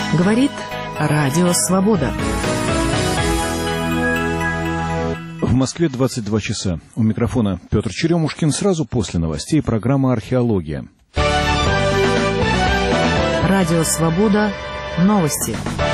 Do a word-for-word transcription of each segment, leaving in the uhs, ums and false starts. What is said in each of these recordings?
Говорит Радио Свобода. В Москве двадцать два часа. У микрофона Петр Черемушкин. Сразу после новостей программа «Археология». Радио Свобода. Новости.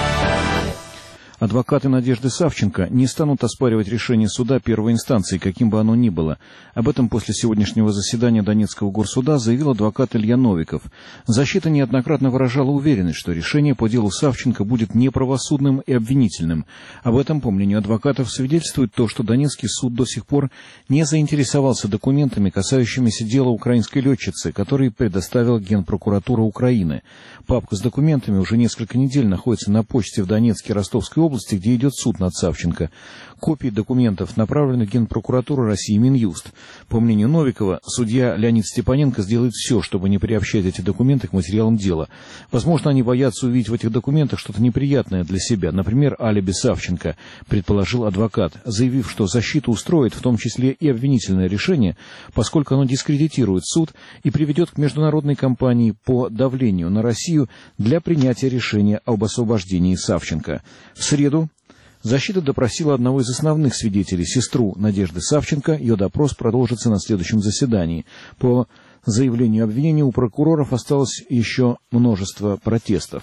Адвокаты Надежды Савченко не станут оспаривать решение суда первой инстанции, каким бы оно ни было. Об этом после сегодняшнего заседания Донецкого горсуда заявил адвокат Илья Новиков. Защита неоднократно выражала уверенность, что решение по делу Савченко будет неправосудным и обвинительным. Об этом, по мнению адвокатов, свидетельствует то, что Донецкий суд до сих пор не заинтересовался документами, касающимися дела украинской летчицы, которые предоставила Генпрокуратура Украины. Папка с документами уже несколько недель находится на почте в Донецке и Ростовской области, где идет суд над Савченко. Копии документов направлены в Генпрокуратуру России и Минюст. По мнению Новикова, судья Леонид Степаненко сделает все, чтобы не приобщать эти документы к материалам дела. Возможно, они боятся увидеть в этих документах что-то неприятное для себя, например, алиби Савченко, предположил адвокат, заявив, что защита устроит в том числе и обвинительное решение, поскольку оно дискредитирует суд и приведет к международной кампании по давлению на Россию для принятия решения об освобождении Савченко. В среду защита допросила одного из основных свидетелей, сестру Надежды Савченко. Ее допрос продолжится на следующем заседании. По заявлению обвинения у прокуроров осталось еще множество протестов.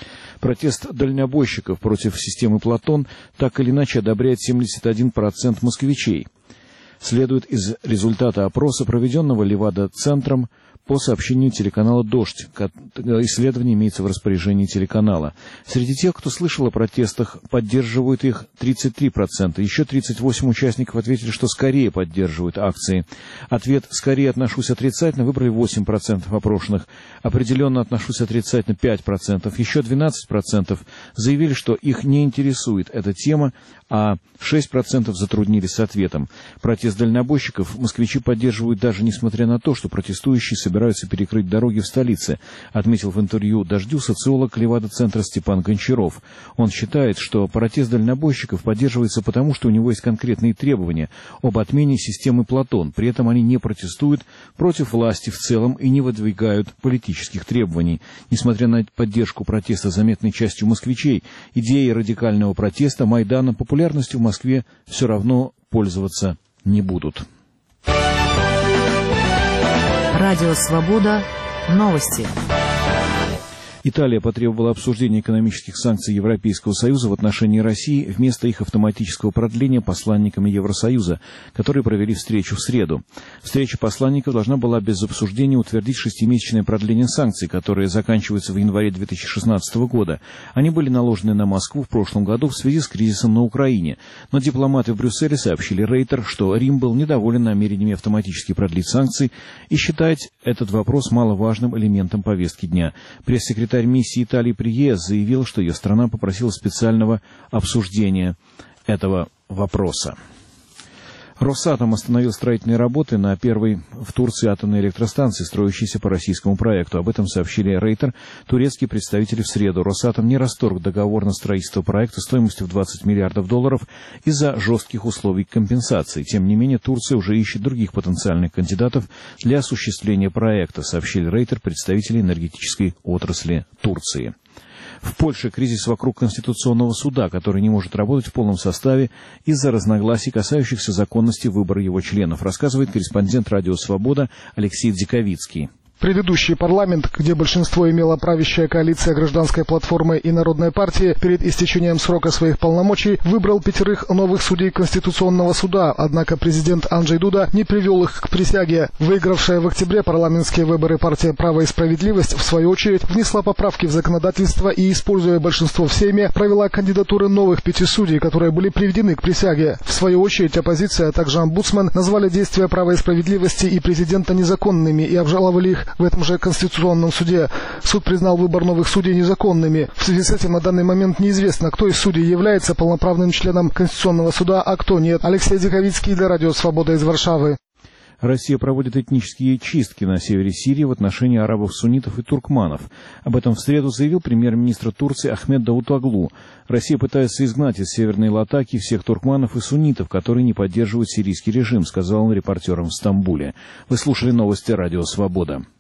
Протест дальнобойщиков против системы «Платон» так или иначе одобряет семьдесят один процент москвичей. Следует из результата опроса, проведенного Левада-центром, по сообщению телеканала «Дождь». Исследование имеется в распоряжении телеканала. Среди тех, кто слышал о протестах, поддерживают их тридцать три процента. Еще тридцать восемь участников ответили, что скорее поддерживают акции. Ответ «скорее отношусь отрицательно» выбрали восемь процентов опрошенных. «Определенно отношусь отрицательно» пять процентов. Еще двенадцать процентов заявили, что их не интересует эта тема, а шесть процентов затруднились с ответом. Протест дальнобойщиков москвичи поддерживают даже несмотря на то, что протестующие собираются перекрыть дороги в столице, отметил в интервью «Дождю» социолог Левада-центра Степан Гончаров. Он считает, что протест дальнобойщиков поддерживается потому, что у него есть конкретные требования об отмене системы «Платон». При этом они не протестуют против власти в целом и не выдвигают политических требований. Несмотря на поддержку протеста заметной частью москвичей, идеи радикального протеста Майдана популярностью в Москве все равно пользоваться не будут. Радио Свобода. Новости. Италия потребовала обсуждения экономических санкций Европейского Союза в отношении России вместо их автоматического продления посланниками Евросоюза, которые провели встречу в среду. Встреча посланников должна была без обсуждения утвердить шестимесячное продление санкций, которые заканчиваются в январе две тысячи шестнадцатого года. Они были наложены на Москву в прошлом году в связи с кризисом на Украине. Но дипломаты в Брюсселе сообщили Рейтер, что Рим был недоволен намерениями автоматически продлить санкции и считает этот вопрос маловажным элементом повестки дня. Пресс-секретарь миссии Италии при ЕС заявил, что ее страна попросила специального обсуждения этого вопроса. Росатом остановил строительные работы на первой в Турции атомной электростанции, строящейся по российскому проекту. Об этом сообщили Рейтер, турецкие представители в среду. Росатом не расторг договор на строительство проекта стоимостью в двадцать миллиардов долларов из-за жестких условий компенсации. Тем не менее, Турция уже ищет других потенциальных кандидатов для осуществления проекта, сообщили Рейтер, представители энергетической отрасли Турции. В Польше кризис вокруг Конституционного суда, который не может работать в полном составе из-за разногласий, касающихся законности выбора его членов, рассказывает корреспондент «Радио Свобода» Алексей Дзиковицкий. Предыдущий парламент, где большинство имела правящая коалиция Гражданской платформы и Народной партии, перед истечением срока своих полномочий выбрал пятерых новых судей Конституционного суда, однако президент Анджей Дуда не привел их к присяге. Выигравшая в октябре парламентские выборы партия «Право и справедливость» в свою очередь внесла поправки в законодательство и, используя большинство в Сейме, провела кандидатуры новых пяти судей, которые были приведены к присяге. В свою очередь оппозиция, а также омбудсмен назвали действия «Права и справедливости» и президента незаконными и обжаловали их в этом же Конституционном суде. Суд признал выбор новых судей незаконными. В связи с этим на данный момент неизвестно, кто из судей является полноправным членом Конституционного суда, а кто нет. Алексей Дзиковицкий для Радио Свобода из Варшавы. Россия проводит этнические чистки на севере Сирии в отношении арабов-суннитов и туркманов. Об этом в среду заявил премьер-министр Турции Ахмед Давутоглу. Россия пытается изгнать из Северной Латакии всех туркманов и суннитов, которые не поддерживают сирийский режим, сказал он репортерам в Стамбуле. Вы слушали новости «Радио Свобода».